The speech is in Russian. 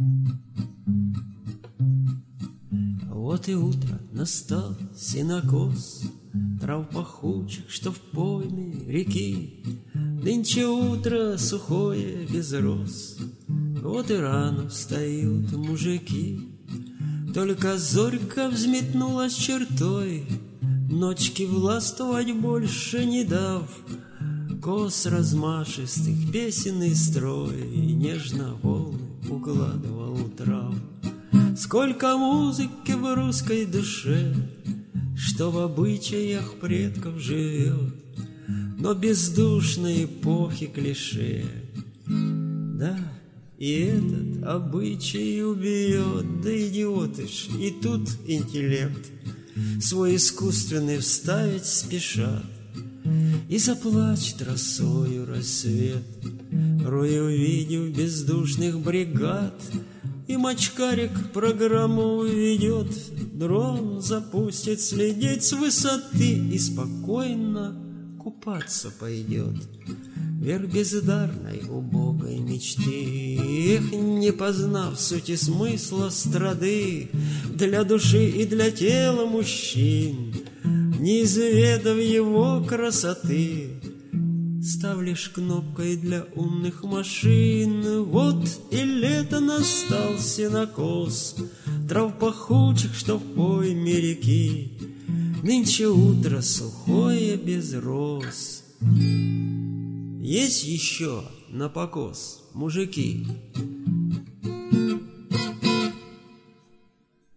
Вот и утро настал, сенокос трав пахучих, что в пойме реки. Нынче утро сухое, без роз. Вот и рано встают мужики. Только зорька взметнулась чертой, ночки властвовать больше не дав. Кос размашистых, песенный строй нежно волны укладывал трав. Сколько музыки в русской душе, что в обычаях предков живет, но бездушной эпохи клише. Да, и этот обычай убьет, да идиоты ж, и тут интеллект свой искусственный вставить спешат. И заплачет росою рассвет, рой увидев бездушных бригад. И мочкарик программу ведет, дрон запустит следить с высоты и спокойно купаться пойдет. Вверх бездарной убогой мечты, эх, не познав сути смысла страды для души и для тела мужчин, не изведав его красоты. Став лишь кнопкой для умных машин. Вот и лето настал, сенокос трав пахучих, что в пойме реки. Нынче утро сухое, без роз. Есть еще на покос мужики?